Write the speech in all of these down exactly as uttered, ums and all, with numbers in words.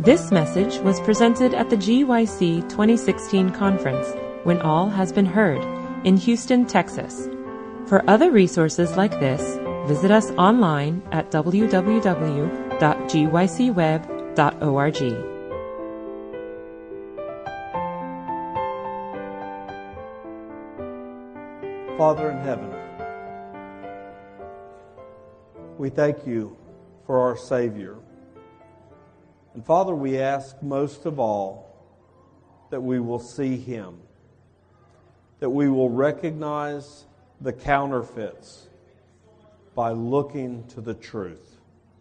This message was presented at the G Y C twenty sixteen conference, When All Has Been Heard, in Houston, Texas. For other resources like this, visit us online at w w w dot g y c web dot org. Father in heaven, we thank you for our Savior. And Father, we ask most of all that we will see Him, that we will recognize the counterfeits by looking to the truth.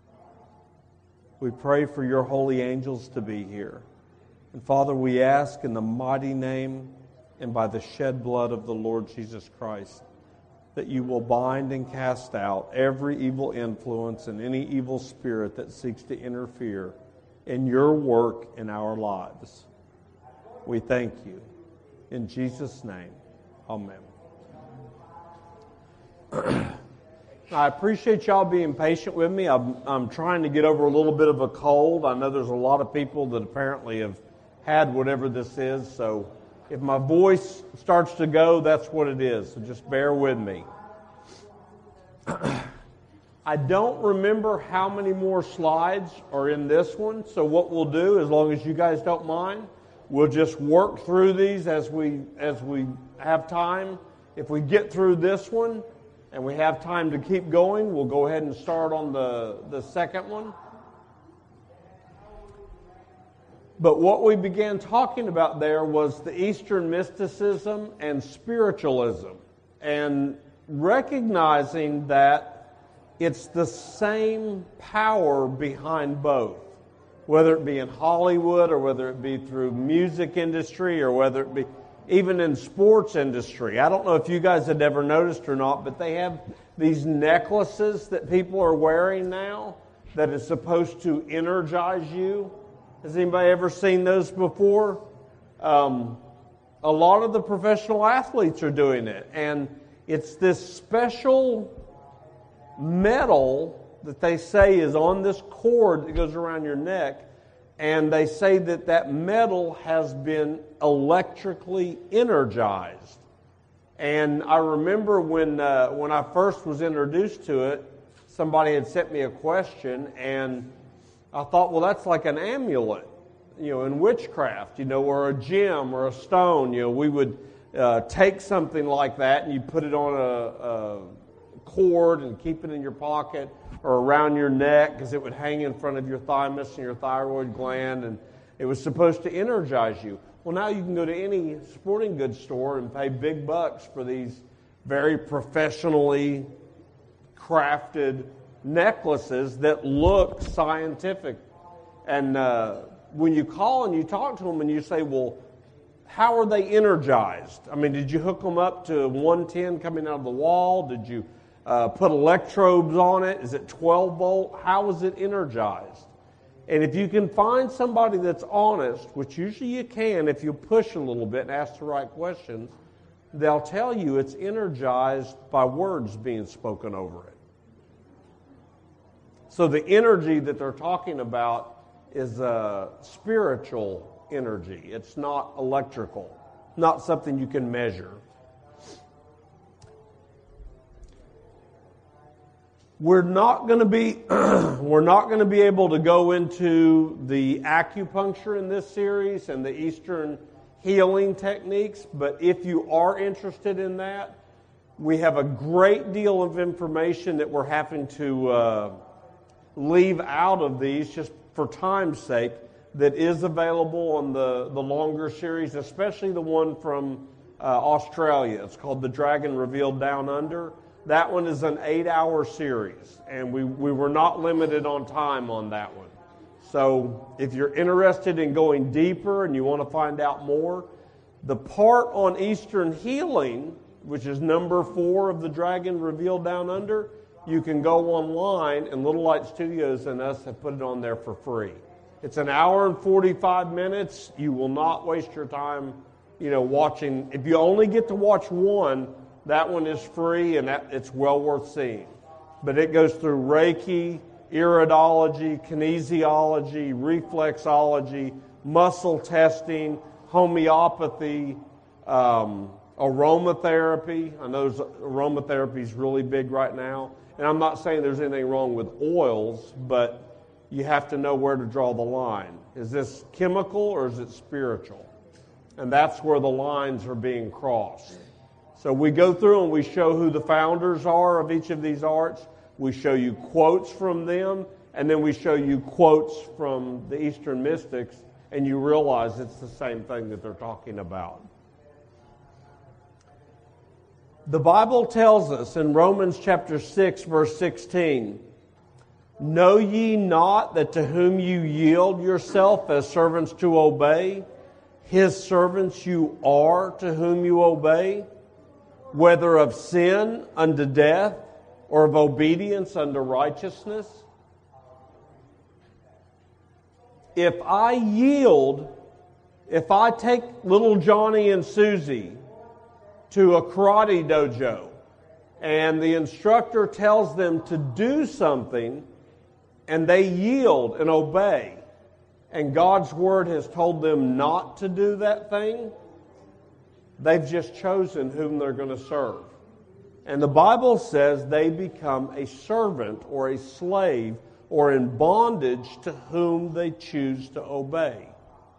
We pray for your holy angels to be here. And Father, we ask in the mighty name and by the shed blood of the Lord Jesus Christ that you will bind and cast out every evil influence and any evil spirit that seeks to interfere in your work in our lives. We thank you. In Jesus' name, amen. I appreciate y'all being patient with me. I'm, I'm trying to get over a little bit of a cold. I know there's a lot of people that apparently have had whatever this is, so if my voice starts to go, that's what it is. So just bear with me. I don't remember how many more slides are in this one, so what we'll do, as long as you guys don't mind, we'll just work through these as we as we have time. If we get through this one and we have time to keep going, we'll go ahead and start on the, the second one. But what we began talking about there was the Eastern mysticism and spiritualism, and recognizing that it's the same power behind both, whether it be in Hollywood or whether it be through music industry or whether it be even in sports industry. I don't know if you guys had ever noticed or not, but they have these necklaces that people are wearing now that is supposed to energize you. Has anybody ever seen those before? Um, a lot of the professional athletes are doing it, and it's this special metal that they say is on this cord that goes around your neck, and they say that that metal has been electrically energized. And I remember when uh, when I first was introduced to it, somebody had sent me a question, and I thought, well, that's like an amulet, you know, in witchcraft, you know, or a gem or a stone. You know, we would uh, take something like that and you put it on a, a cord and keep it in your pocket or around your neck because it would hang in front of your thymus and your thyroid gland, and it was supposed to energize you. Well, now you can go to any sporting goods store and pay big bucks for these very professionally crafted necklaces that look scientific. And uh, when you call and you talk to them and you say, well, how are they energized? I mean, did you hook them up to one ten coming out of the wall? Did you uh, put electrodes on it? Is it twelve volt? How is it energized? And if you can find somebody that's honest, which usually you can if you push a little bit and ask the right questions, they'll tell you it's energized by words being spoken over it. So the energy that they're talking about is a spiritual energy. It's not electrical, not something you can measure. We're not going to be we're not going to be able to go into the acupuncture in this series and the Eastern healing techniques, but if you are interested in that, we have a great deal of information that we're having to uh, leave out of these just for time's sake that is available on the, the longer series, especially the one from uh, Australia. It's called The Dragon Revealed Down Under. That one is an eight-hour series, and we, we were not limited on time on that one. So if you're interested in going deeper and you want to find out more, the part on Eastern healing, which is number four of The Dragon Revealed Down Under, you can go online, and Little Light Studios and us have put it on there for free. It's an hour and forty-five minutes. You will not waste your time, you know, watching. If you only get to watch one, that one is free, and that it's well worth seeing. But it goes through Reiki, iridology, kinesiology, reflexology, muscle testing, homeopathy, um, aromatherapy. I know aromatherapy is really big right now. And I'm not saying there's anything wrong with oils, but you have to know where to draw the line. Is this chemical or is it spiritual? And that's where the lines are being crossed. So we go through and we show who the founders are of each of these arts. We show you quotes from them, and then we show you quotes from the Eastern mystics, and you realize it's the same thing that they're talking about. The Bible tells us in Romans chapter six, verse sixteen, "Know ye not that to whom you yield yourself as servants to obey, his servants you are to whom you obey, whether of sin unto death, or of obedience unto righteousness?" If I yield, if I take little Johnny and Susie to a karate dojo, and the instructor tells them to do something, and they yield and obey, and God's Word has told them not to do that thing, they've just chosen whom they're going to serve. And the Bible says they become a servant or a slave or in bondage to whom they choose to obey.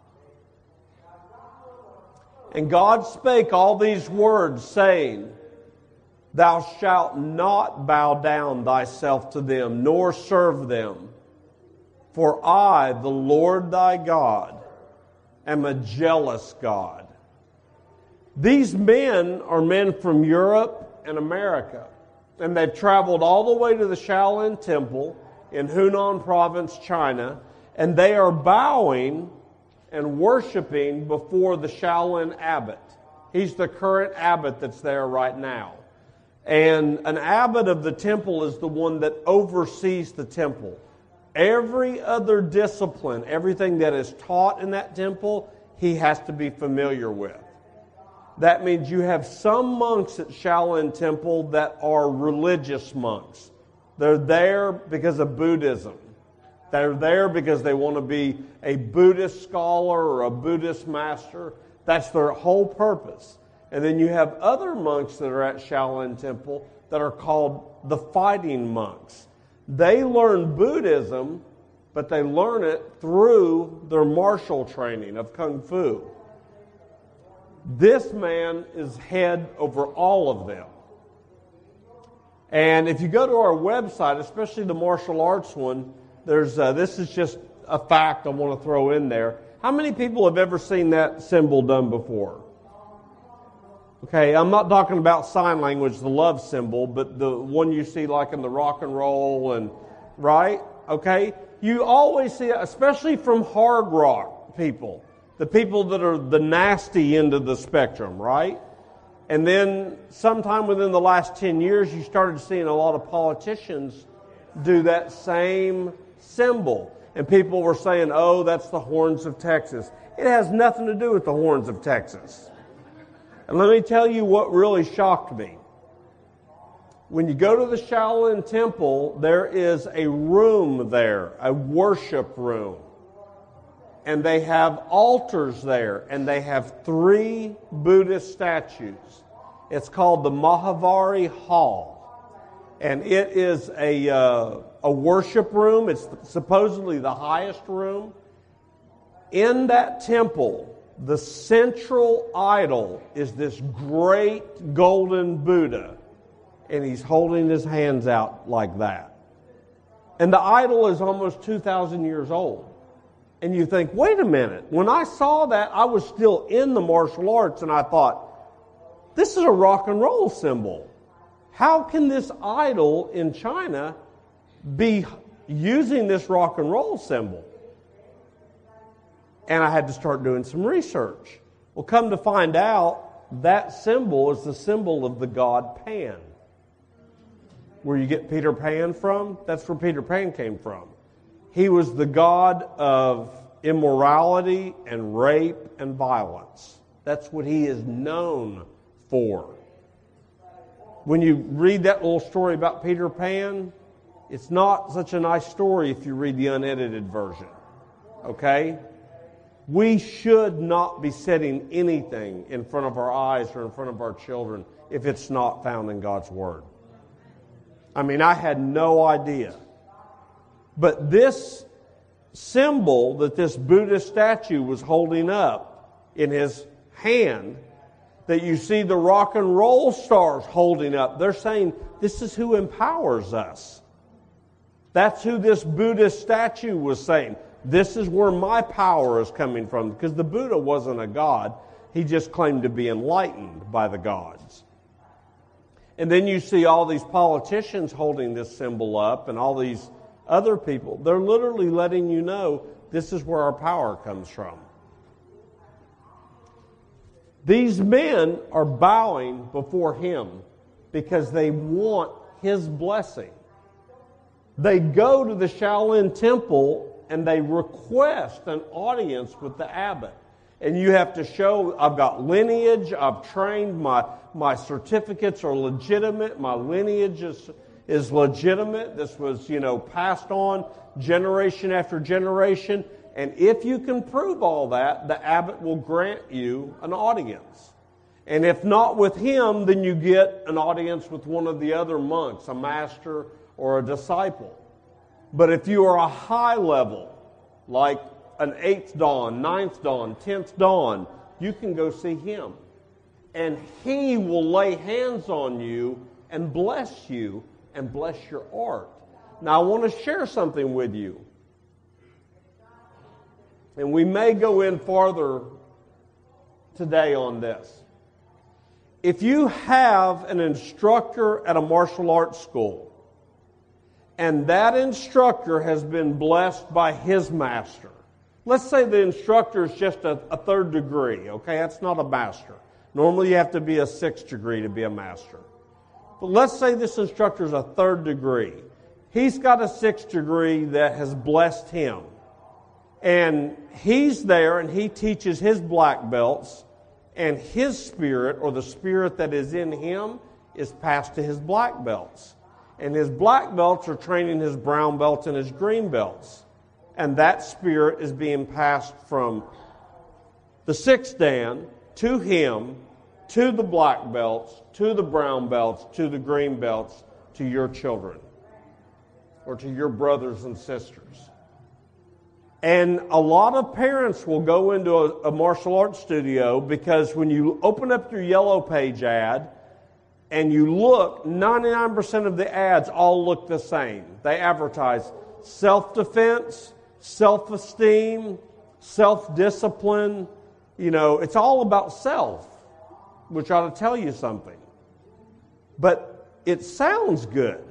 And God spake all these words, saying, "Thou shalt not bow down thyself to them, nor serve them. For I, the Lord thy God, am a jealous God." These men are men from Europe and America. And they've traveled all the way to the Shaolin Temple in Hunan Province, China. And they are bowing and worshiping before the Shaolin abbot. He's the current abbot that's there right now. And an abbot of the temple is the one that oversees the temple. Every other discipline, everything that is taught in that temple, he has to be familiar with. That means you have some monks at Shaolin Temple that are religious monks. They're there because of Buddhism. They're there because they want to be a Buddhist scholar or a Buddhist master. That's their whole purpose. And then you have other monks that are at Shaolin Temple that are called the fighting monks. They learn Buddhism, but they learn it through their martial training of Kung Fu. This man is head over all of them. And if you go to our website, especially the martial arts one, there's uh, this is just a fact I want to throw in there. How many people have ever seen that symbol done before? Okay, I'm not talking about sign language, the love symbol, but the one you see like in the rock and roll and, right? Okay, you always see it, especially from hard rock people, the people that are the nasty end of the spectrum, right? And then sometime within the last ten years, you started seeing a lot of politicians do that same symbol. And people were saying, oh, that's the horns of Texas. It has nothing to do with the horns of Texas. And let me tell you what really shocked me. When you go to the Shaolin Temple, there is a room there, a worship room. And they have altars there, and they have three Buddhist statues. It's called the Mahavari Hall. And it is a, uh, a worship room. It's supposedly the highest room. In that temple, the central idol is this great golden Buddha. And he's holding his hands out like that. And the idol is almost two thousand years old. And you think, wait a minute. When I saw that, I was still in the martial arts, and I thought, this is a rock and roll symbol. How can this idol in China be using this rock and roll symbol? And I had to start doing some research. Well, come to find out, that symbol is the symbol of the god Pan. Where you get Peter Pan from, that's where Peter Pan came from. He was the god of immorality and rape and violence. That's what he is known for. When you read that little story about Peter Pan, It's not such a nice story if you read the unedited version. Okay? We should not be setting anything in front of our eyes or in front of our children if it's not found in God's Word. I mean, I had no idea. But this symbol that this Buddhist statue was holding up in his hand, that you see the rock and roll stars holding up, they're saying, this is who empowers us. That's who this Buddhist statue was saying. This is where my power is coming from. Because the Buddha wasn't a god. He just claimed to be enlightened by the gods. And then you see all these politicians holding this symbol up and all these other people. They're literally letting you know this is where our power comes from. These men are bowing before him because they want his blessing. They go to the Shaolin Temple and they request an audience with the abbot. And you have to show, I've got lineage, I've trained, my, my certificates are legitimate, my lineage is, is legitimate. This was, you know, passed on generation after generation. And if you can prove all that, the abbot will grant you an audience. And if not with him, then you get an audience with one of the other monks, a master or a disciple. But if you are a high level, like an eighth dawn, ninth dawn, tenth dawn, you can go see him. And he will lay hands on you and bless you and bless your art. Now I want to share something with you. And we may go in farther today on this. If you have an instructor at a martial arts school, and that instructor has been blessed by his master, let's say the instructor is just a, a third degree, okay? That's not a master. Normally you have to be a sixth degree to be a master. But let's say this instructor is a third degree. He's got a sixth degree that has blessed him. And he's there and he teaches his black belts, and his spirit, or the spirit that is in him, is passed to his black belts. And his black belts are training his brown belts and his green belts. And that spirit is being passed from the sixth dan to him, to the black belts, to the brown belts, to the green belts, to your children, or to your brothers and sisters. And a lot of parents will go into a, a martial arts studio because when you open up your Yellow Page ad and you look, ninety-nine percent of the ads all look the same. They advertise self-defense, self-esteem, self-discipline. You know, it's all about self, which ought to tell you something. But it sounds good.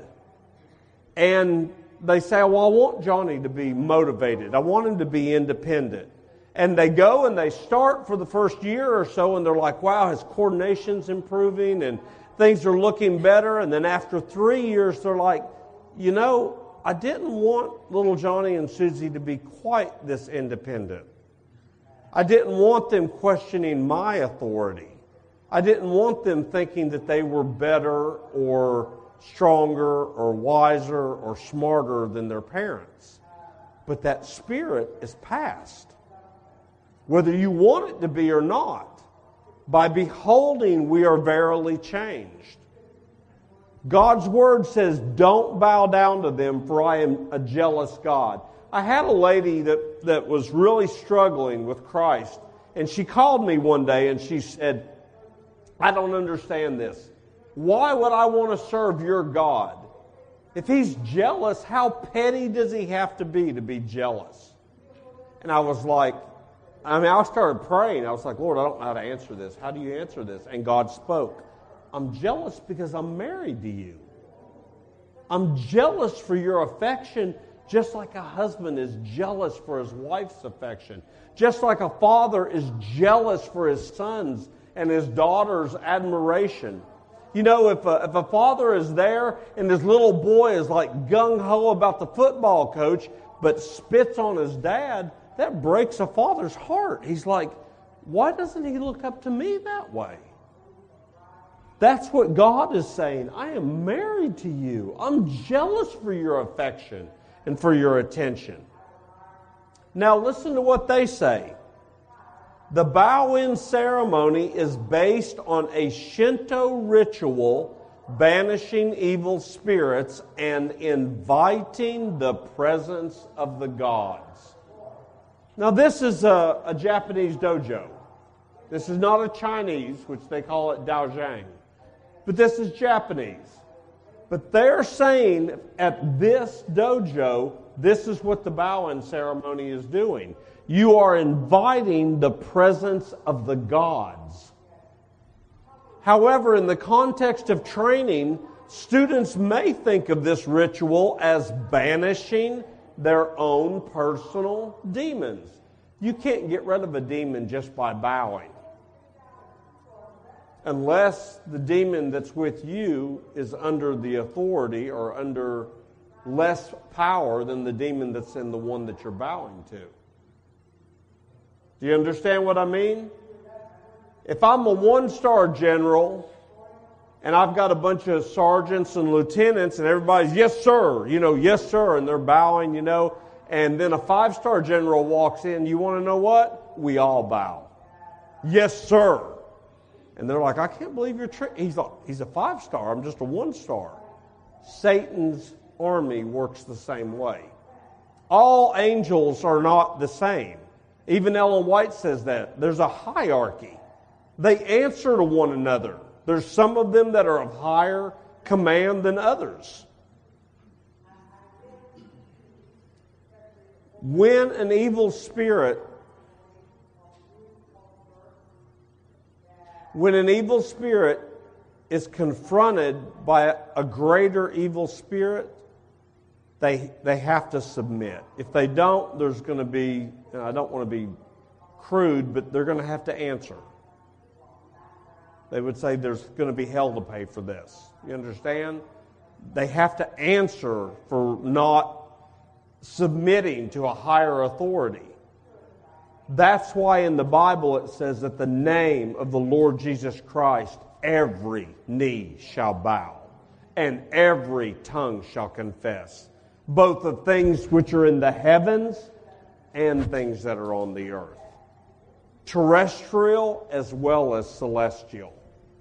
And they say, well, I want Johnny to be motivated. I want him to be independent. And they go and they start for the first year or so, and they're like, wow, his coordination's improving and things are looking better. And then after three years, they're like, you know, I didn't want little Johnny and Susie to be quite this independent. I didn't want them questioning my authority. I didn't want them thinking that they were better or stronger or wiser or smarter than their parents. But that spirit is passed, whether you want it to be or not. By beholding, we are verily changed. God's word says, don't bow down to them, for I am a jealous God. I had a lady that, that was really struggling with Christ, and she called me one day and she said, I don't understand this. Why would I want to serve your God? If he's jealous, how petty does he have to be to be jealous? And I was like, I mean, I started praying. I was like, Lord, I don't know how to answer this. How do you answer this? And God spoke. I'm jealous because I'm married to you. I'm jealous for your affection, just like a husband is jealous for his wife's affection. Just like a father is jealous for his sons and his daughter's admiration. You know, if a, if a father is there and his little boy is like gung-ho about the football coach, but spits on his dad, that breaks a father's heart. He's like, why doesn't he look up to me that way? That's what God is saying. I am married to you. I'm jealous for your affection and for your attention. Now listen to what they say. The bow-in ceremony is based on a Shinto ritual banishing evil spirits and inviting the presence of the gods. Now this is a, a Japanese dojo. This is not a Chinese, which they call it Daojang. But this is Japanese. But they're saying at this dojo, this is what the bow-in ceremony is doing. You are inviting the presence of the gods. However, in the context of training, students may think of this ritual as banishing their own personal demons. You can't get rid of a demon just by bowing, unless the demon that's with you is under the authority or under less power than the demon that's in the one that you're bowing to. Do you understand what I mean? If I'm a one-star general and I've got a bunch of sergeants and lieutenants and everybody's, yes, sir, you know, yes, sir, and they're bowing, you know, and then a five-star general walks in, you want to know what? We all bow. Yes, sir. And they're like, I can't believe you're tri-. He's like, he's a five-star, I'm just a one-star. Satan's army works the same way. All angels are not the same. Even Ellen White says that. There's a hierarchy. They answer to one another. There's some of them that are of higher command than others. When an evil spirit, when an evil spirit is confronted by a greater evil spirit, they they have to submit. If they don't, there's going to be, and I don't want to be crude, but they're going to have to answer. They would say there's going to be hell to pay for this. You understand? They have to answer for not submitting to a higher authority. That's why in the Bible it says that the name of the Lord Jesus Christ, every knee shall bow, and every tongue shall confess, both of things which are in the heavens and things that are on the earth, terrestrial as well as celestial.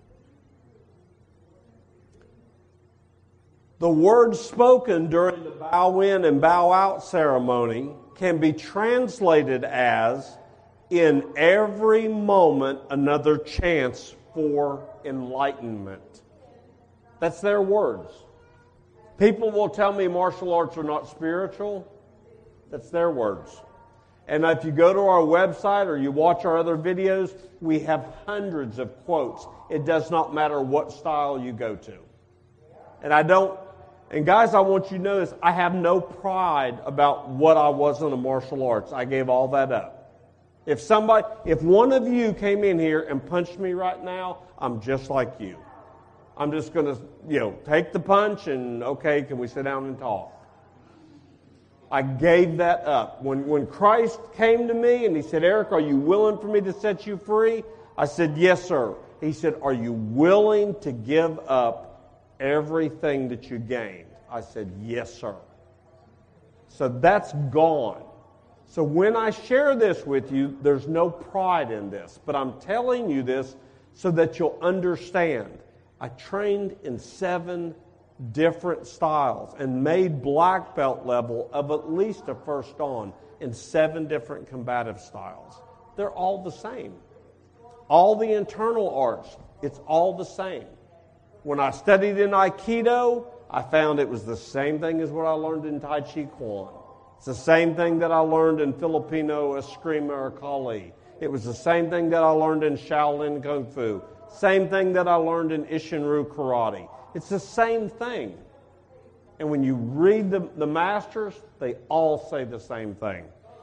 The words spoken during the bow in and bow out ceremony can be translated as, in every moment, another chance for enlightenment. That's their words. People will tell me martial arts are not spiritual. That's their words. And if you go to our website or you watch our other videos, we have hundreds of quotes. It does not matter what style you go to. And I don't, and guys, I want you to know this, I have no pride about what I was in the martial arts. I gave all that up. If somebody, if one of you came in here and punched me right now, I'm just like you. I'm just going to, you know, take the punch and, okay, can we sit down and talk? I gave that up. When, when Christ came to me and he said, Eric, are you willing for me to set you free? I said, yes, sir. He said, are you willing to give up everything that you gained? I said, yes, sir. So that's gone. So when I share this with you, there's no pride in this. But I'm telling you this so that you'll understand. I trained in seven different styles and made black belt level of at least a first on in seven different combative styles. They're all the same. All the internal arts, it's all the same. When I studied in Aikido, I found it was the same thing as what I learned in Tai Chi Chuan. It's the same thing that I learned in Filipino Eskrima or Kali. It was the same thing that I learned in Shaolin Kung Fu. Same thing that I learned in Isshin-Ryu Karate. It's the same thing. And when you read the, the masters, they all say the same thing.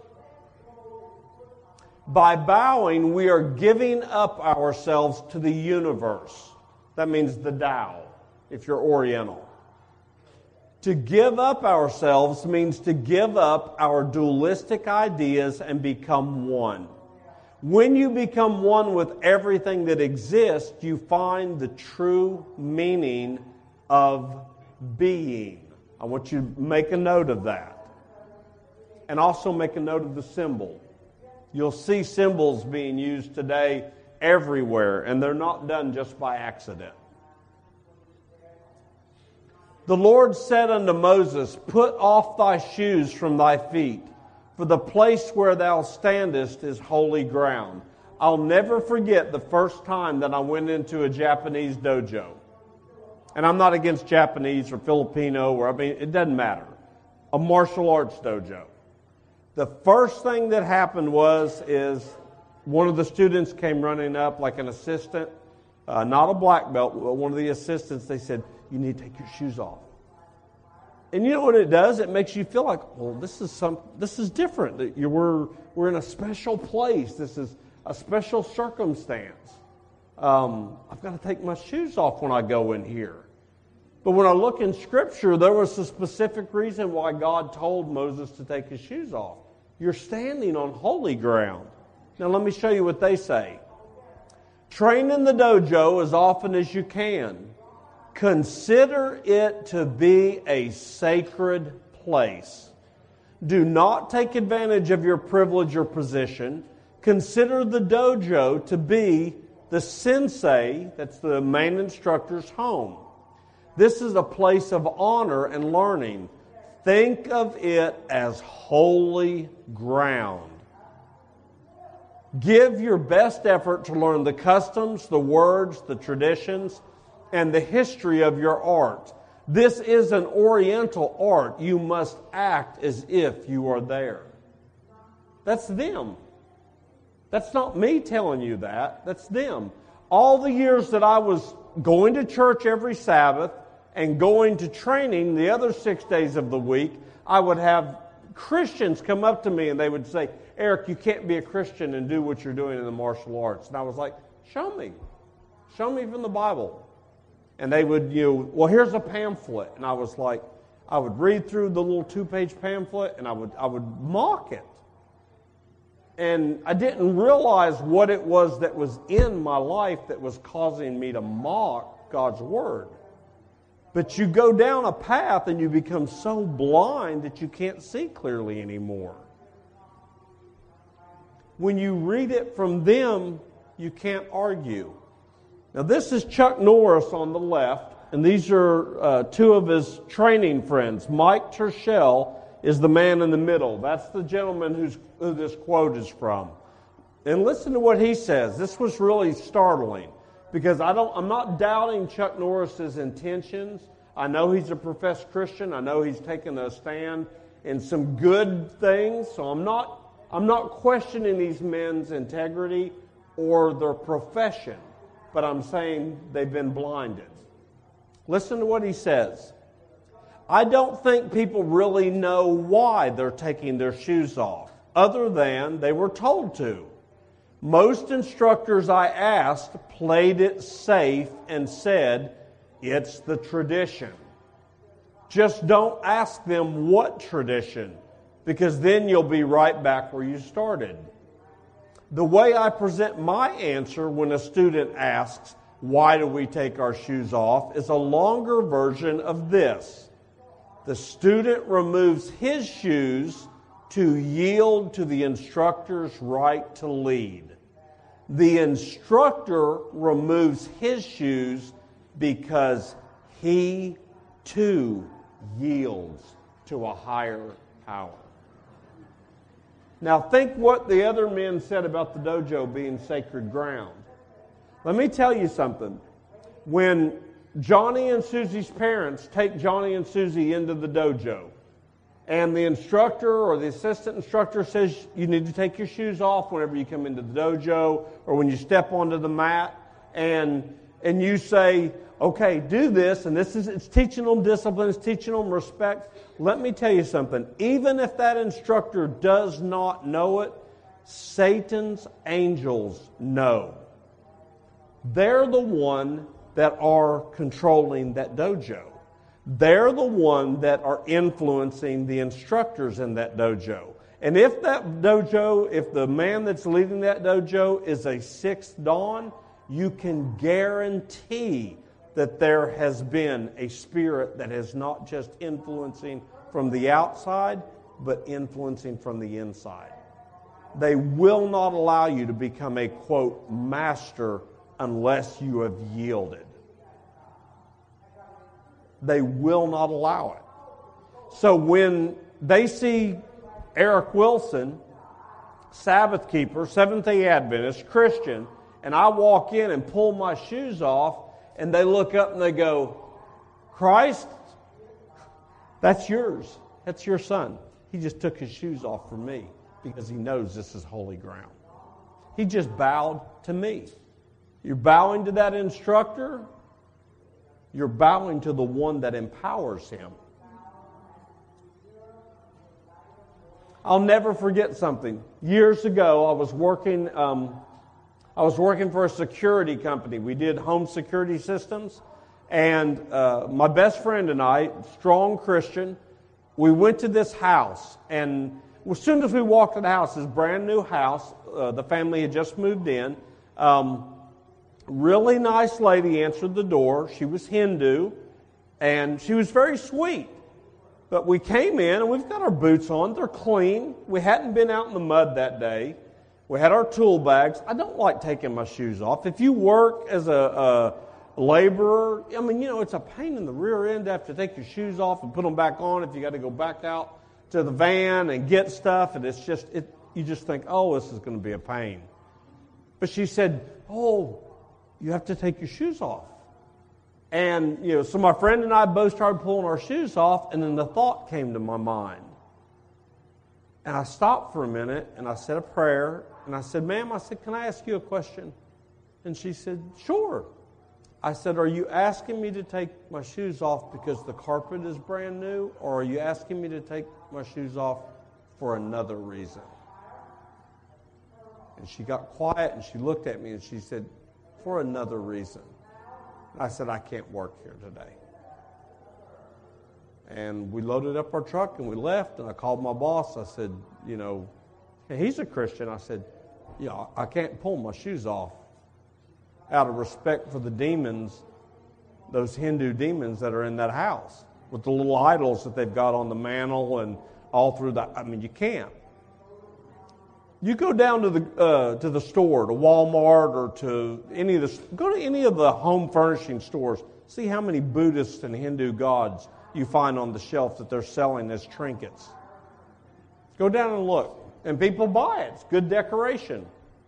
By bowing, we are giving up ourselves to the universe. That means the Tao, if you're Oriental. To give up ourselves means to give up our dualistic ideas and become one. When you become one with everything that exists, you find the true meaning of being. I want you to make a note of that. And also make a note of the symbol. You'll see symbols being used today everywhere, and they're not done just by accident. The Lord said unto Moses, Put off thy shoes from thy feet, for the place where thou standest is holy ground. I'll never forget the first time that I went into a Japanese dojo. And I'm not against Japanese or Filipino, or I mean, it doesn't matter. A martial arts dojo. The first thing that happened was, is one of the students came running up like an assistant, uh, not a black belt, but one of the assistants. They said, you need to take your shoes off. And you know what it does? It makes you feel like, well, this is some, this is different. That you we're we're in a special place. This is a special circumstance. Um, I've got to take my shoes off when I go in here. But when I look in Scripture, there was a specific reason why God told Moses to take his shoes off. You're standing on holy ground. Now let me show you what they say. Train in the dojo as often as you can. Consider it to be a sacred place. Do not take advantage of your privilege or position. Consider the dojo to be the sensei, that's the main instructor's home. This is a place of honor and learning. Think of it as holy ground. Give your best effort to learn the customs, the words, the traditions, and the history of your art. This is an Oriental art. You must act as if you are there. That's them. That's not me telling you that. That's them. All the years that I was going to church every Sabbath and going to training the other six days of the week, I would have Christians come up to me and they would say, Eric, you can't be a Christian and do what you're doing in the martial arts. And I was like, show me. Show me from the Bible. And they would, you know, well, here's a pamphlet. And I was like, I would read through the little two-page pamphlet and I would I would mock it. And I didn't realize what it was that was in my life that was causing me to mock God's Word. But you go down a path and you become so blind that you can't see clearly anymore. When you read it from them, you can't argue. Now this is Chuck Norris on the left, and these are uh, two of his training friends. Mike Tershell is the man in the middle. That's the gentleman who's, who this quote is from. And listen to what he says. This was really startling because I don't, I'm not doubting Chuck Norris's intentions. I know he's a professed Christian. I know he's taken a stand in some good things. So I'm not, I'm not questioning these men's integrity or their profession. But I'm saying they've been blinded. Listen to what he says. I don't think people really know why they're taking their shoes off, other than they were told to. Most instructors I asked played it safe and said, it's the tradition. Just don't ask them what tradition, because then you'll be right back where you started. The way I present my answer when a student asks, why do we take our shoes off, is a longer version of this. The student removes his shoes to yield to the instructor's right to lead. The instructor removes his shoes because he too yields to a higher power. Now think what the other men said about the dojo being sacred ground. Let me tell you something. When Johnny and Susie's parents take Johnny and Susie into the dojo, and the instructor or the assistant instructor says you need to take your shoes off whenever you come into the dojo or when you step onto the mat, and and you say, okay, do this, and this is it's teaching them discipline, it's teaching them respect. Let me tell you something. Even if that instructor does not know it, Satan's angels know. They're the one that are controlling that dojo. They're the one that are influencing the instructors in that dojo. And if that dojo, if the man that's leading that dojo is a sixth dawn, you can guarantee that there has been a spirit that is not just influencing from the outside, but influencing from the inside. They will not allow you to become a, quote, master unless you have yielded. They will not allow it. So when they see Eric Wilson, Sabbath keeper, Seventh-day Adventist, Christian, and I walk in and pull my shoes off, and they look up and they go, Christ, that's yours. That's your son. He just took his shoes off for me because he knows this is holy ground. He just bowed to me. You're bowing to that instructor. You're bowing to the one that empowers him. I'll never forget something. Years ago, I was working. Um, I was working for a security company. We did home security systems, and uh, my best friend and I, strong Christian, we went to this house. And as soon as we walked in the house, this brand new house, uh, the family had just moved in. Um, really nice lady answered the door. She was Hindu, and she was very sweet. But we came in, and we've got our boots on. They're clean. We hadn't been out in the mud that day. We had our tool bags. I don't like taking my shoes off. If you work as a, a laborer, I mean, you know, it's a pain in the rear end to have to take your shoes off and put them back on if you got to go back out to the van and get stuff. And it's just, it, you just think, oh, this is going to be a pain. But she said, oh, you have to take your shoes off. And, you know, so my friend and I both started pulling our shoes off, and then the thought came to my mind. And I stopped for a minute, and I said a prayer, and I said, ma'am, I said, can I ask you a question? And she said, sure. I said, are you asking me to take my shoes off because the carpet is brand new, or are you asking me to take my shoes off for another reason? And she got quiet, and she looked at me, and she said, for another reason. I said, I can't work here today. And we loaded up our truck and we left, and I called my boss. I said, you know, and he's a Christian. I said, yeah, I can't pull my shoes off out of respect for the demons, those Hindu demons that are in that house with the little idols that they've got on the mantle and all through the, I mean, you can't. You go down to the uh, to the store, to Walmart or to any of the, go to any of the home furnishing stores. See how many Buddhist and Hindu gods you find on the shelf that they're selling as trinkets. Go down and look. And people buy it. It's good decoration.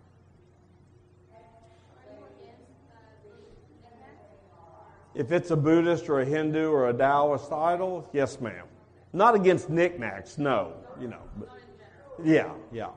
If it's a Buddhist or a Hindu or a Taoist idol, yes, ma'am. Not against knickknacks, no. You know, but yeah, yeah.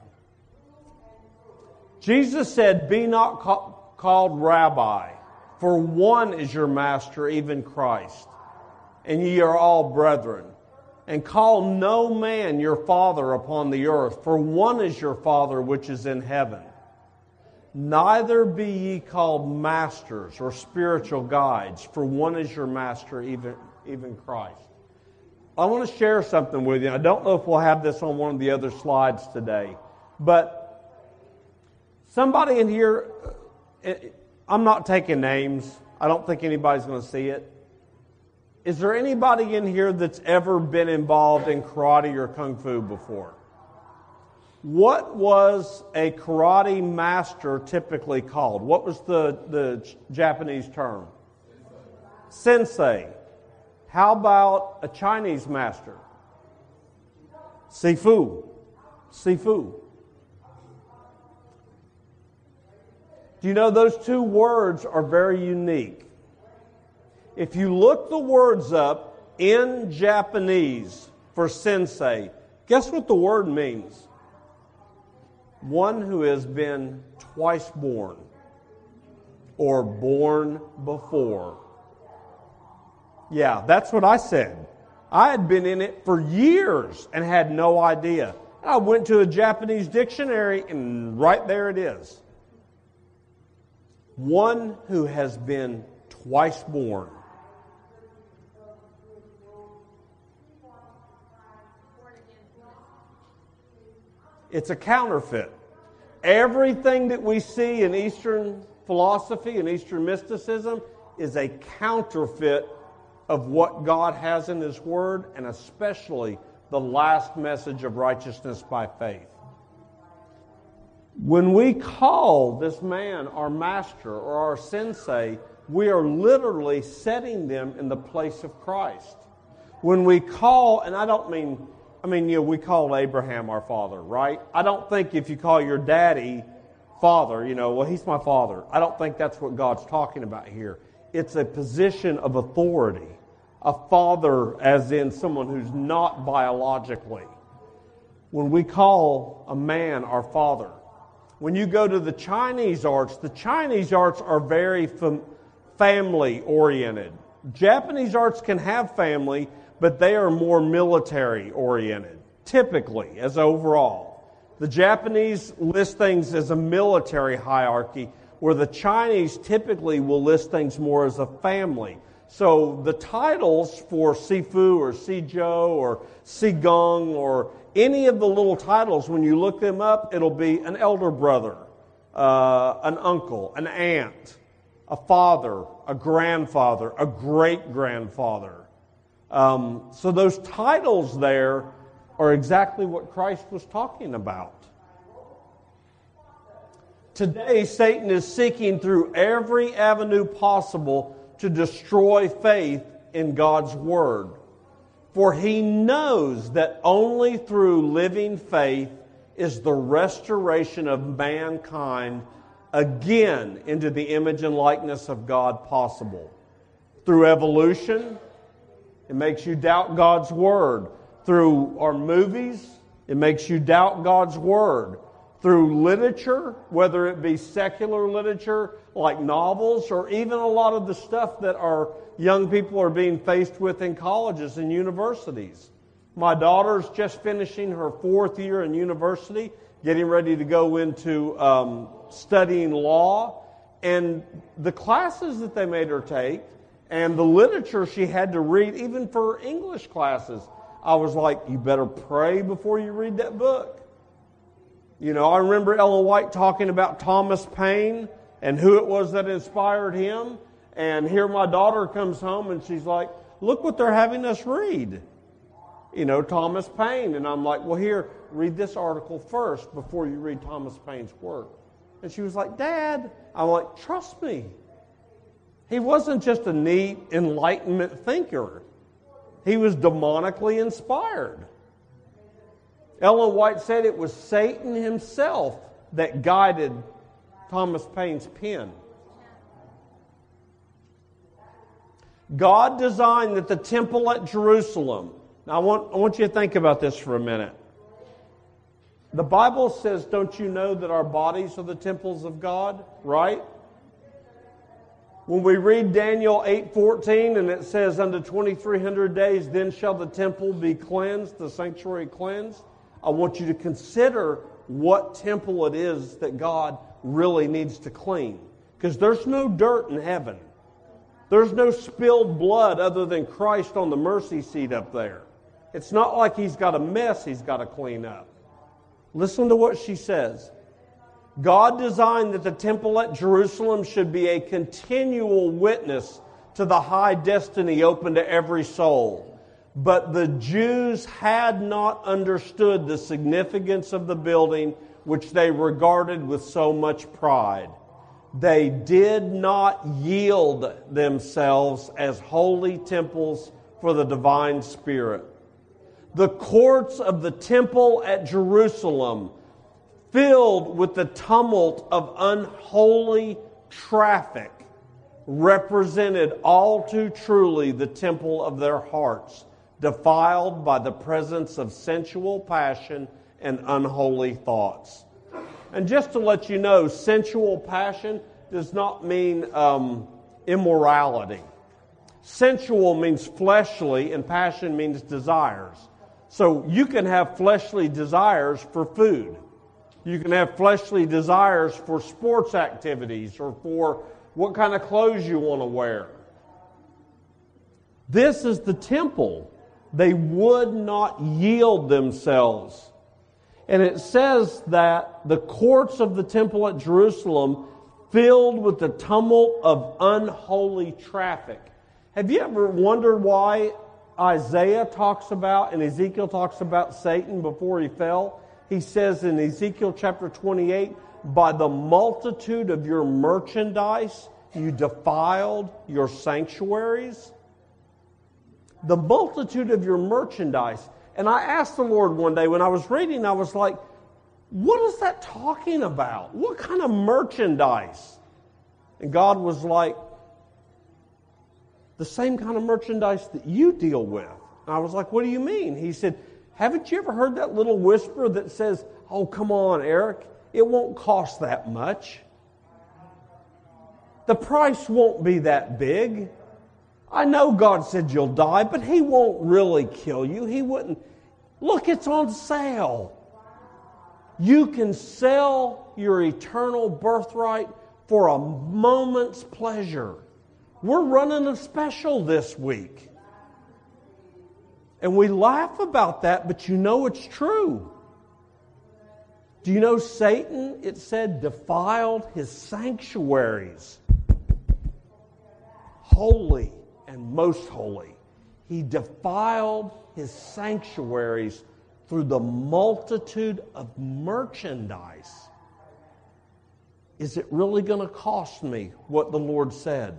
Jesus said, be not ca- called rabbi, for one is your master, even Christ, and ye are all brethren. And call no man your father upon the earth, for one is your Father which is in heaven. Neither be ye called masters or spiritual guides, for one is your master, even, even Christ. I want to share something with you. I don't know if we'll have this on one of the other slides today, but somebody in here, I'm not taking names. I don't think anybody's going to see it. Is there anybody in here that's ever been involved in karate or kung fu before? What was a karate master typically called? What was the, the Japanese term? Sensei. How about a Chinese master? Sifu. Sifu. Do you know those two words are very unique? If you look the words up in Japanese for sensei, guess what the word means? One who has been twice born or born before. Yeah, that's what I said. I had been in it for years and had no idea. I went to a Japanese dictionary and right there it is. One who has been twice born. It's a counterfeit. Everything that we see in Eastern philosophy and Eastern mysticism is a counterfeit of what God has in His Word, and especially the last message of righteousness by faith. When we call this man our master or our sensei, we are literally setting them in the place of Christ. When we call, and I don't mean, I mean, you know, we call Abraham our father, right? I don't think if you call your daddy father, you know, well, he's my father. I don't think that's what God's talking about here. It's a position of authority. A father as in someone who's not biologically. When we call a man our father, when you go to the Chinese arts, the Chinese arts are very fam- family-oriented. Japanese arts can have family, but they are more military-oriented, typically, as overall. The Japanese list things as a military hierarchy, where the Chinese typically will list things more as a family. So the titles for Sifu or Sijo or Sigong or any of the little titles, when you look them up, it'll be an elder brother, uh, an uncle, an aunt, a father, a grandfather, a great-grandfather. Um, so those titles there are exactly what Christ was talking about. Today, Satan is seeking through every avenue possible to destroy faith in God's Word. For he knows that only through living faith is the restoration of mankind again into the image and likeness of God possible. Through evolution, it makes you doubt God's Word. Through our movies, it makes you doubt God's Word. Through literature, whether it be secular literature like novels or even a lot of the stuff that our young people are being faced with in colleges and universities. My daughter's just finishing her fourth year in university, getting ready to go into um, studying law. And the classes that they made her take and the literature she had to read, even for her English classes, I was like, you better pray before you read that book. You know, I remember Ellen White talking about Thomas Paine and who it was that inspired him. And here my daughter comes home and she's like, look what they're having us read. You know, Thomas Paine. And I'm like, well, here, read this article first before you read Thomas Paine's work. And she was like, Dad, I'm like, trust me. He wasn't just a neat Enlightenment thinker. He was demonically inspired. Ellen White said it was Satan himself that guided Thomas Paine's pen. God designed that the temple at Jerusalem. Now I want, I want you to think about this for a minute. The Bible says, don't you know that our bodies are the temples of God? Right? When we read Daniel eight fourteen and it says, unto twenty-three hundred days, then shall the temple be cleansed, the sanctuary cleansed. I want you to consider what temple it is that God really needs to clean. Because there's no dirt in heaven. There's no spilled blood other than Christ on the mercy seat up there. It's not like He's got a mess He's got to clean up. Listen to what she says. God designed that the temple at Jerusalem should be a continual witness to the high destiny open to every soul. But the Jews had not understood the significance of the building which they regarded with so much pride. They did not yield themselves as holy temples for the divine Spirit. The courts of the temple at Jerusalem, filled with the tumult of unholy traffic, represented all too truly the temple of their hearts, defiled by the presence of sensual passion and unholy thoughts. And just to let you know, sensual passion does not mean um, immorality. Sensual means fleshly, and passion means desires. So you can have fleshly desires for food. You can have fleshly desires for sports activities or for what kind of clothes you want to wear. This is the temple. They would not yield themselves. And it says that the courts of the temple at Jerusalem filled with the tumult of unholy traffic. Have you ever wondered why Isaiah talks about and Ezekiel talks about Satan before he fell? He says in Ezekiel chapter twenty-eight, by the multitude of your merchandise, you defiled your sanctuaries. The multitude of your merchandise. And I asked the Lord one day when I was reading, I was like, what is that talking about? What kind of merchandise? And God was like, the same kind of merchandise that you deal with. And I was like, what do you mean? He said, haven't you ever heard that little whisper that says, oh, come on, Eric, it won't cost that much. The price won't be that big. I know God said you'll die, but He won't really kill you. He wouldn't. Look, it's on sale. You can sell your eternal birthright for a moment's pleasure. We're running a special this week. And we laugh about that, but you know it's true. Do you know Satan, it said, defiled his sanctuaries? Holy and most holy. He defiled his sanctuaries through the multitude of merchandise. Is it really going to cost me what the Lord said?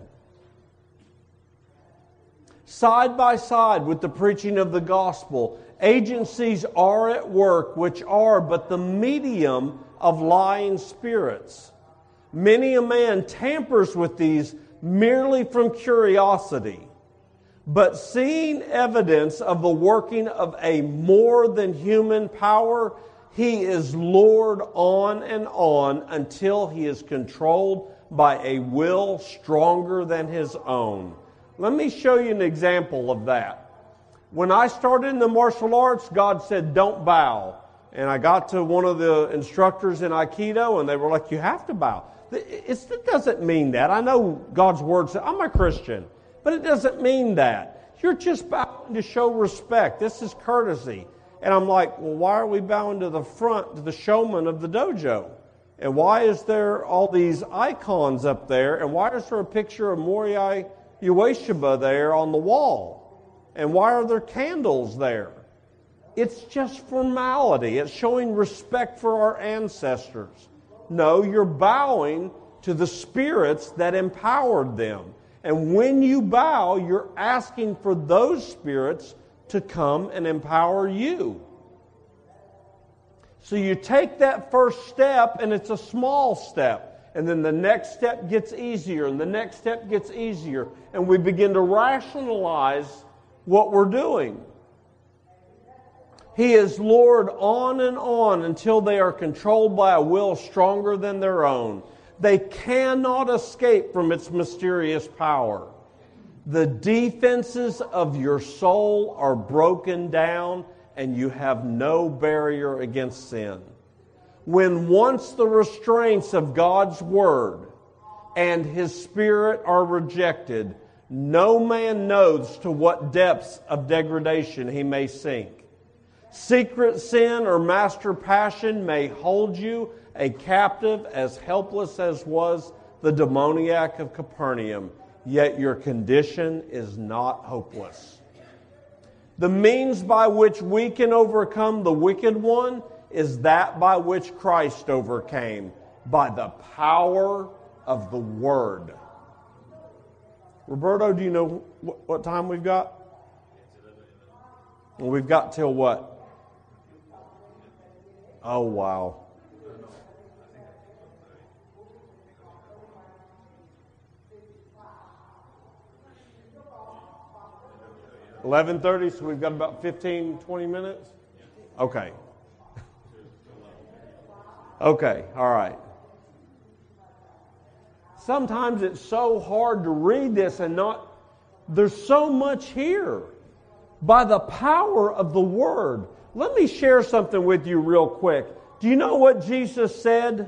Side by side with the preaching of the gospel, agencies are at work which are but the medium of lying spirits. Many a man tampers with these merely from curiosity, but seeing evidence of the working of a more than human power, he is lured on and on until he is controlled by a will stronger than his own. Let me show you an example of that. When I started in the martial arts, God said, don't bow. And I got to one of the instructors in Aikido, and they were like, you have to bow. It's, it doesn't mean that. I know God's Word says, I'm a Christian, but it doesn't mean that. You're just bowing to show respect. This is courtesy. And I'm like, well, why are we bowing to the front, to the showman of the dojo? And why is there all these icons up there? And why is there a picture of Moriai Ueshiba there on the wall? And why are there candles there? It's just formality. It's showing respect for our ancestors. No, you're bowing to the spirits that empowered them. And when you bow, you're asking for those spirits to come and empower you. So you take that first step, and it's a small step. And then the next step gets easier, and the next step gets easier. And we begin to rationalize what we're doing. He is lured on and on until they are controlled by a will stronger than their own. They cannot escape from its mysterious power. The defenses of your soul are broken down, and you have no barrier against sin. When once the restraints of God's Word and His Spirit are rejected, no man knows to what depths of degradation he may sink. Secret sin or master passion may hold you a captive, as helpless as was the demoniac of Capernaum, yet your condition is not hopeless. The means by which we can overcome the wicked one is that by which Christ overcame, by the power of the Word. Roberto, do you know what time we've got? Well, we've got till what? Oh, wow. eleven thirty, so we've got about fifteen, twenty minutes? Okay. Okay, all right. Sometimes it's so hard to read this and not, there's so much here. By the power of the Word. Let me share something with you real quick. Do you know what Jesus said?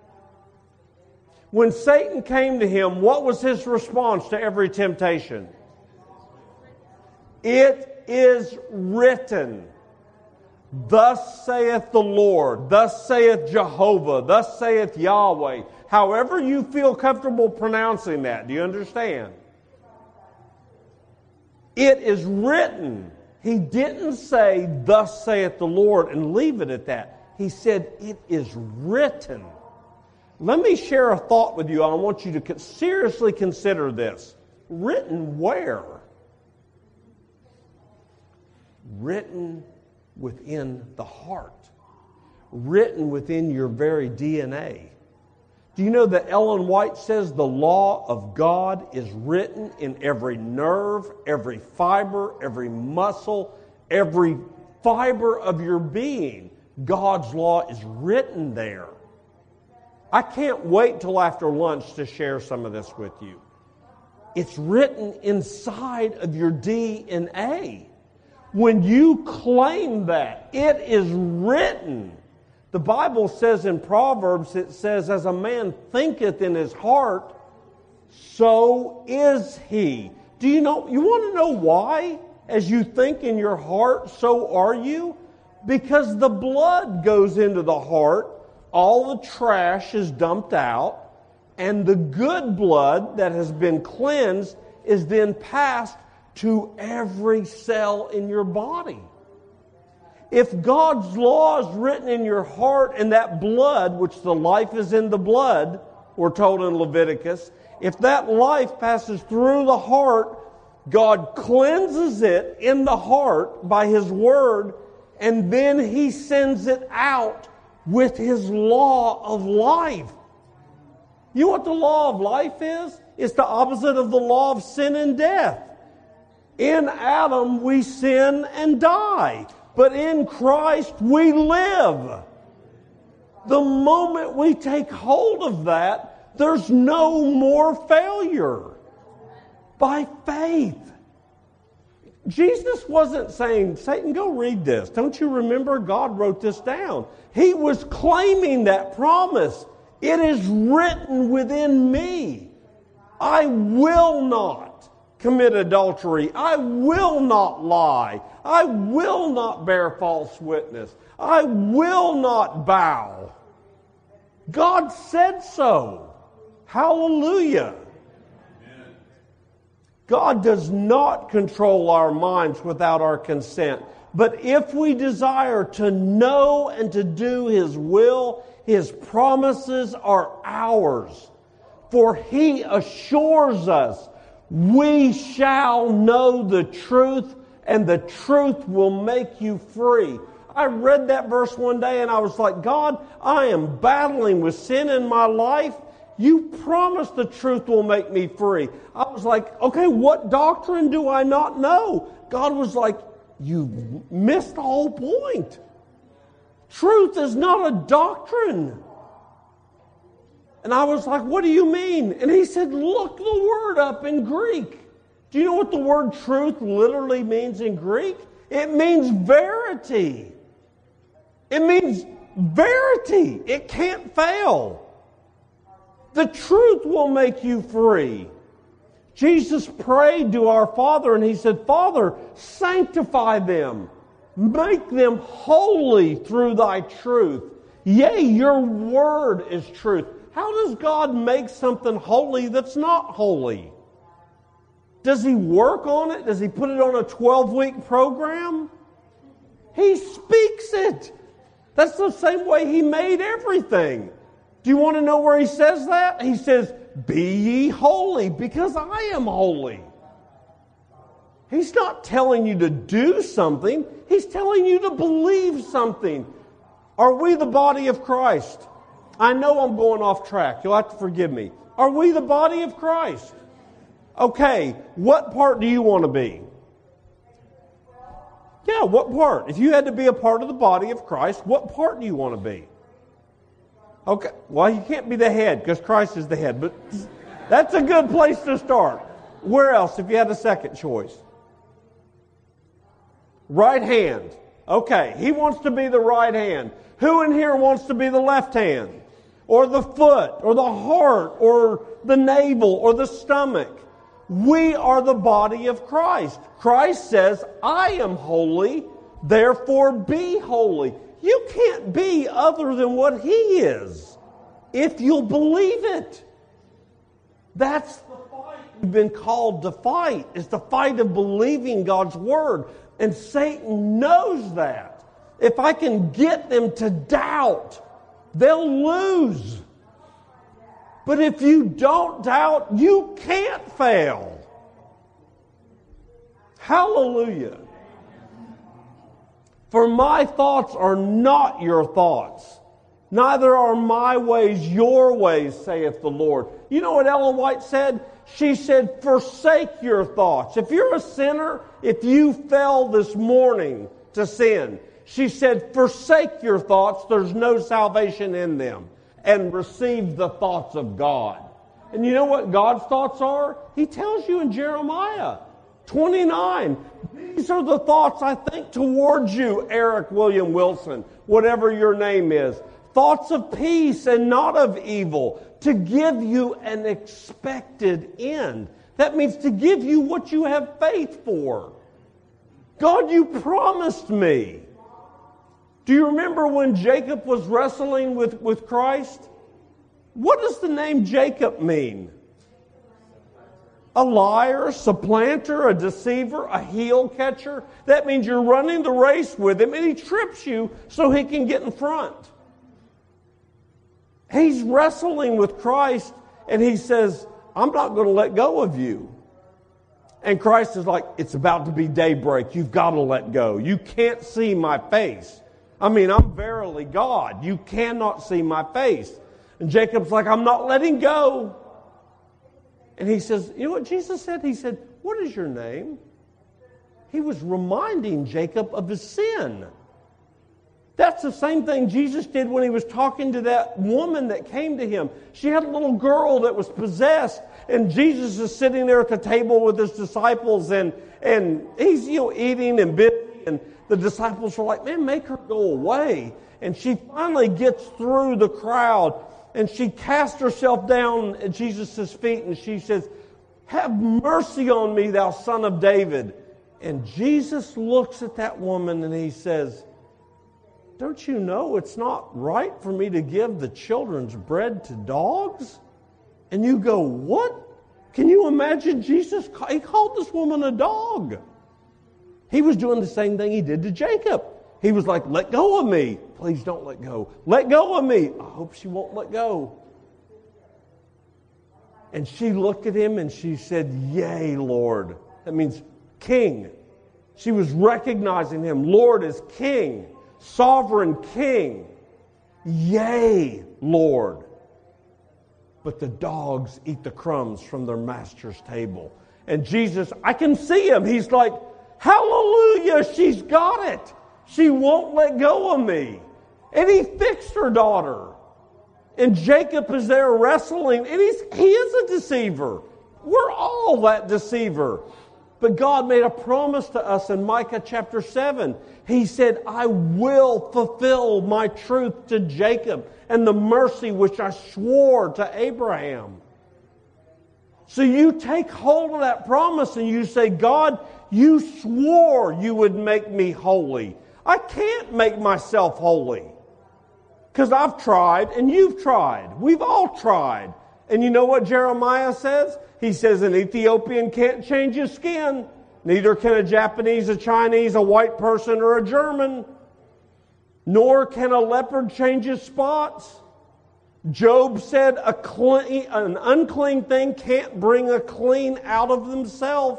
When Satan came to Him, what was His response to every temptation? It is written. Thus saith the Lord, thus saith Jehovah, thus saith Yahweh. However you feel comfortable pronouncing that. Do you understand? It is written. He didn't say, thus saith the Lord, and leave it at that. He said, it is written. Let me share a thought with you. I want you to seriously consider this. Written where? Written within the heart. Written within your very D N A. Do you know that Ellen White says the law of God is written in every nerve, every fiber, every muscle, every fiber of your being? God's law is written there. I can't wait till after lunch to share some of this with you. It's written inside of your D N A. When you claim that, it is written. The Bible says in Proverbs, it says, as a man thinketh in his heart, so is he. Do you know, you want to know why? As you think in your heart, so are you? Because the blood goes into the heart, all the trash is dumped out, and the good blood that has been cleansed is then passed to every cell in your body. If God's law is written in your heart and that blood, which the life is in the blood, we're told in Leviticus, if that life passes through the heart, God cleanses it in the heart by His Word, and then He sends it out with His law of life. You know what the law of life is? It's the opposite of the law of sin and death. In Adam we sin and die, but in Christ we live. The moment we take hold of that, there's no more failure. By faith. Jesus wasn't saying, Satan, go read this. Don't you remember? God wrote this down. He was claiming that promise. It is written within me. I will not commit adultery. I will not lie. I will not bear false witness. I will not bow. God said so. Hallelujah. Amen. God does not control our minds without our consent. But if we desire to know and to do His will, His promises are ours. For He assures us, we shall know the truth, and the truth will make you free. I read that verse one day and I was like, God, I am battling with sin in my life. You promised the truth will make me free. I was like, okay, what doctrine do I not know? God was like, you missed the whole point. Truth is not a doctrine. And I was like, what do you mean? And he said, look the word up in Greek. Do you know what the word truth literally means in Greek? It means verity. It means verity. It can't fail. The truth will make you free. Jesus prayed to our Father and He said, Father, sanctify them. Make them holy through Thy truth. Yea, Your word is truth. How does God make something holy that's not holy? Does He work on it? Does He put it on a twelve-week program? He speaks it. That's the same way He made everything. Do you want to know where He says that? He says, be ye holy because I am holy. He's not telling you to do something. He's telling you to believe something. Are we the body of Christ? I know I'm going off track. You'll have to forgive me. Are we the body of Christ? Okay, what part do you want to be? Yeah, what part? If you had to be a part of the body of Christ, what part do you want to be? Okay, well, you can't be the head because Christ is the head, but that's a good place to start. Where else if you had a second choice? Right hand. Okay, he wants to be the right hand. Who in here wants to be the left hand? Or the foot, or the heart, or the navel, or the stomach? We are the body of Christ. Christ says, I am holy Therefore be holy. You can't be other than what He is if you'll believe it. That's the fight you've been called to fight. It's the fight of believing God's Word. And Satan knows that. If I can get them to doubt, they'll lose. But if you don't doubt, you can't fail. Hallelujah. For my thoughts are not your thoughts, neither are my ways your ways, saith the Lord. You know what Ellen White said? She said, forsake your thoughts. If you're a sinner, if you fell this morning to sin, she said, forsake your thoughts. There's no salvation in them. And receive the thoughts of God. And you know what God's thoughts are? He tells you in Jeremiah twenty-nine. These are the thoughts I think towards you, Eric William Wilson, whatever your name is. Thoughts of peace and not of evil, to give you an expected end. That means to give you what you have faith for. God, you promised me. Do you remember when Jacob was wrestling with, with Christ? What does the name Jacob mean? A liar, supplanter, a deceiver, a heel catcher. That means you're running the race with him and he trips you so he can get in front. He's wrestling with Christ and he says, I'm not going to let go of you. And Christ is like, it's about to be daybreak. You've got to let go. You can't see my face. I mean, I'm verily God. You cannot see my face. And Jacob's like, I'm not letting go. And he says, you know what Jesus said? He said, what is your name? He was reminding Jacob of his sin. That's the same thing Jesus did when he was talking to that woman that came to him. She had a little girl that was possessed, and Jesus is sitting there at the table with his disciples, and, and he's, you know, eating and busy, and the disciples are like, man, make her go away. And she finally gets through the crowd, and she casts herself down at Jesus' feet, and she says, have mercy on me, thou son of David. And Jesus looks at that woman, and he says, don't you know it's not right for me to give the children's bread to dogs? And you go, what? Can you imagine Jesus? He called this woman a dog. He was doing the same thing he did to Jacob. He was like, let go of me. Please don't let go. Let go of me. I hope she won't let go. And she looked at him and she said, yea, Lord. That means king. She was recognizing him. Lord is king. Sovereign king. Yea, Lord. But the dogs eat the crumbs from their master's table. And Jesus, I can see him. He's like, hallelujah, she's got it. She won't let go of me. And he fixed her daughter. And Jacob is there wrestling. And he's, he is a deceiver. We're all that deceiver. But God made a promise to us in Micah chapter seven. He said, I will fulfill my truth to Jacob and the mercy which I swore to Abraham. So you take hold of that promise and you say, God, you swore you would make me holy. I can't make myself holy. Because I've tried and you've tried. We've all tried. And you know what Jeremiah says? He says an Ethiopian can't change his skin. Neither can a Japanese, a Chinese, a white person, or a German. Nor can a leopard change his spots. Job said a clean, an unclean thing can't bring a clean out of themselves.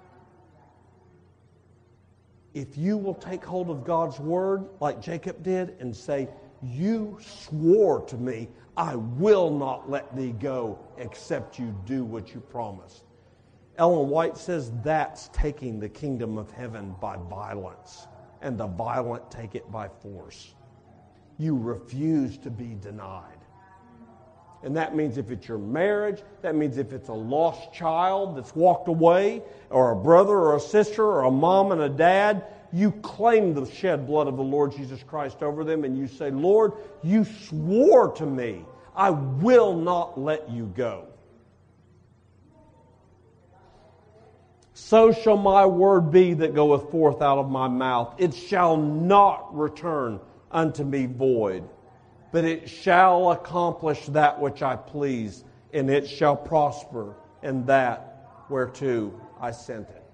If you will take hold of God's word like Jacob did and say, you swore to me, I will not let thee go except you do what you promised. Ellen White says that's taking the kingdom of heaven by violence, and the violent take it by force. You refuse to be denied. And that means if it's your marriage, that means if it's a lost child that's walked away, or a brother or a sister or a mom and a dad, you claim the shed blood of the Lord Jesus Christ over them and you say, Lord, you swore to me, I will not let you go. so shall my word be that goeth forth out of my mouth. It shall not return unto me void, but it shall accomplish that which I please, and it shall prosper in that whereto I sent it.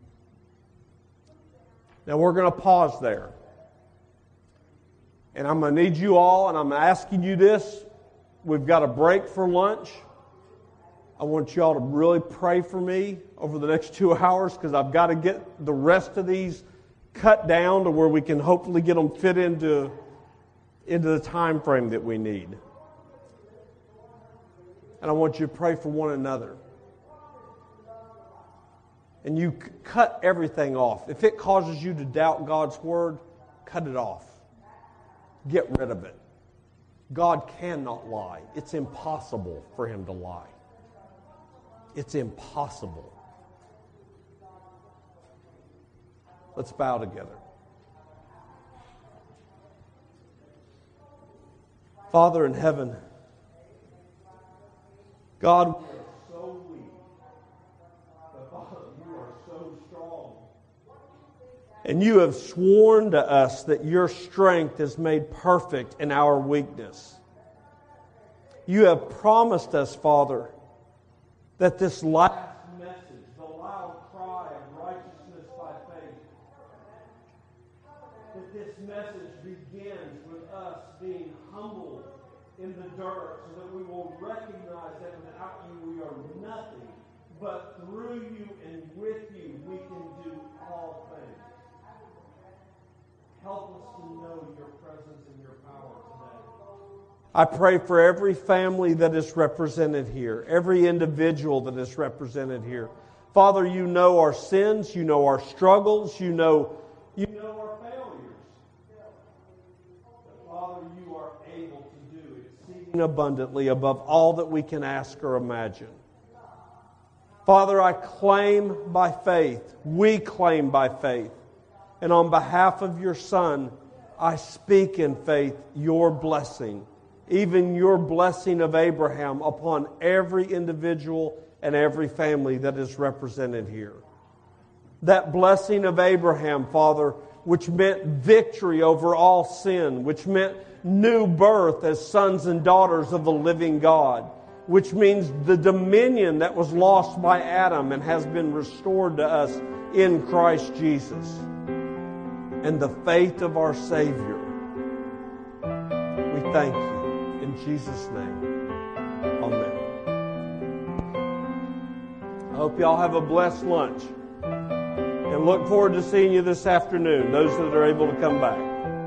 Now we're going to pause there. And I'm going to need you all, and I'm asking you this. We've got a break for lunch. I want you all to really pray for me over the next two hours because I've got to get the rest of these cut down to where we can hopefully get them fit into, into the time frame that we need. And I want you to pray for one another. And you c- cut everything off. If it causes you to doubt God's word, cut it off. Get rid of it. God cannot lie. It's impossible for him to lie. It's impossible. Let's bow together. Father in heaven, God, we are so weak, but Father, you are so strong. And you have sworn to us that your strength is made perfect in our weakness. You have promised us, Father, that this last message, the loud cry of righteousness by faith, that this message begins with us being humbled in the dirt so that we will recognize that without you we are nothing, but through you and with you we can do all things. Help us to know your presence and your power today. I pray for every family that is represented here, every individual that is represented here. Father, you know our sins, you know our struggles, you know, you know our failures. But Father, you are able to do exceeding abundantly above all that we can ask or imagine. Father, I claim by faith, we claim by faith, and on behalf of your Son, I speak in faith your blessing, even your blessing of Abraham upon every individual and every family that is represented here. That blessing of Abraham, Father, which meant victory over all sin, which meant new birth as sons and daughters of the living God, which means the dominion that was lost by Adam and has been restored to us in Christ Jesus, and the faith of our Savior. We thank you. In Jesus' name, amen. I hope y'all have a blessed lunch. And look forward to seeing you this afternoon, those that are able to come back.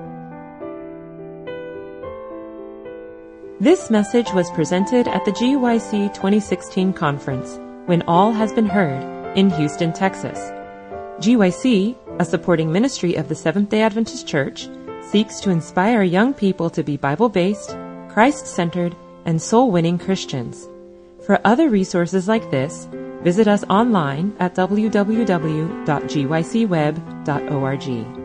This message was presented at the G Y C twenty sixteen conference, When All Has Been Heard, in Houston, Texas. G Y C, a supporting ministry of the Seventh-day Adventist Church, seeks to inspire young people to be Bible-based, Christ-centered, and soul-winning Christians. For other resources like this, visit us online at w w w dot g y c web dot org.